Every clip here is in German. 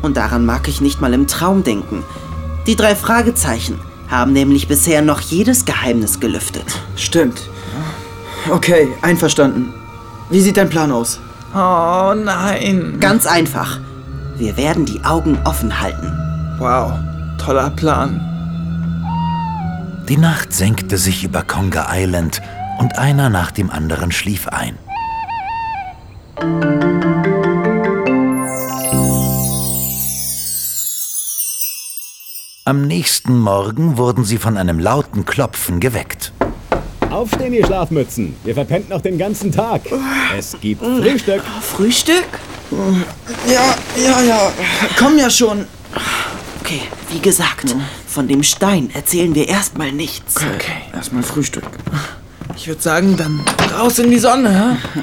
Und daran mag ich nicht mal im Traum denken. Die 3 Fragezeichen haben nämlich bisher noch jedes Geheimnis gelüftet. Stimmt. Okay, einverstanden. Wie sieht dein Plan aus? Oh nein. Ganz einfach. Wir werden die Augen offen halten. Wow, toller Plan. Die Nacht senkte sich über Conga Island und einer nach dem anderen schlief ein. Am nächsten Morgen wurden sie von einem lauten Klopfen geweckt. Aufstehen, ihr Schlafmützen. Ihr verpennt noch den ganzen Tag. Es gibt Frühstück. Frühstück? Ja. Komm ja schon. Okay, wie gesagt, von dem Stein erzählen wir erstmal nichts. Okay. Erstmal Frühstück. Ich würde sagen, dann raus in die Sonne, hä?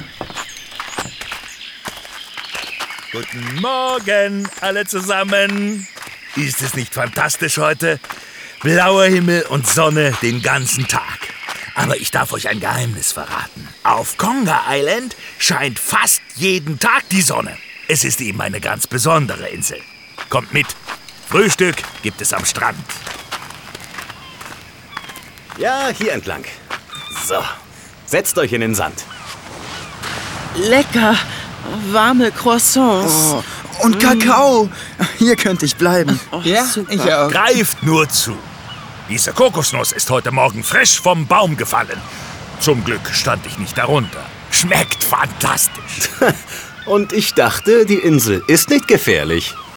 Guten Morgen, alle zusammen. Ist es nicht fantastisch heute? Blauer Himmel und Sonne den ganzen Tag. Aber ich darf euch ein Geheimnis verraten. Auf Conga Island scheint fast jeden Tag die Sonne. Es ist eben eine ganz besondere Insel. Kommt mit. Frühstück gibt es am Strand. Ja, hier entlang. So, setzt euch in den Sand. Lecker. Warme Croissants. Oh, und Kakao. Hier könnte ich bleiben. Ja, super. ich auch. Greift nur zu. Diese Kokosnuss ist heute Morgen frisch vom Baum gefallen. Zum Glück stand ich nicht darunter. Schmeckt fantastisch. Und ich dachte, die Insel ist nicht gefährlich.